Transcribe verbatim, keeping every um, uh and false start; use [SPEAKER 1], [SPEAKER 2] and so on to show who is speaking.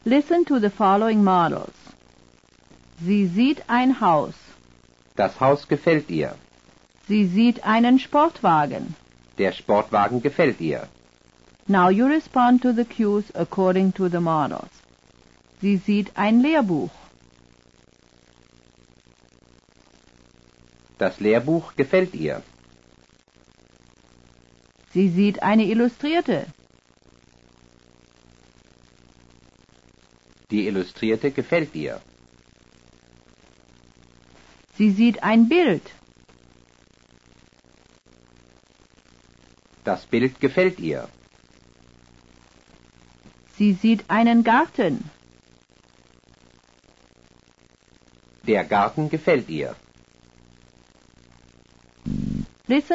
[SPEAKER 1] Listen to the following models. Sie sieht ein Haus.
[SPEAKER 2] Das Haus gefällt ihr.
[SPEAKER 1] Sie sieht einen Sportwagen.
[SPEAKER 2] Der Sportwagen gefällt ihr.
[SPEAKER 1] Now you respond to the cues according to the models. Sie sieht ein Lehrbuch.
[SPEAKER 2] Das Lehrbuch gefällt ihr.
[SPEAKER 1] Sie sieht eine Illustrierte.
[SPEAKER 2] Die Illustrierte gefällt ihr.
[SPEAKER 1] Sie sieht ein Bild.
[SPEAKER 2] Das Bild gefällt ihr.
[SPEAKER 1] Sie sieht einen Garten.
[SPEAKER 2] Der Garten gefällt ihr.
[SPEAKER 1] Listen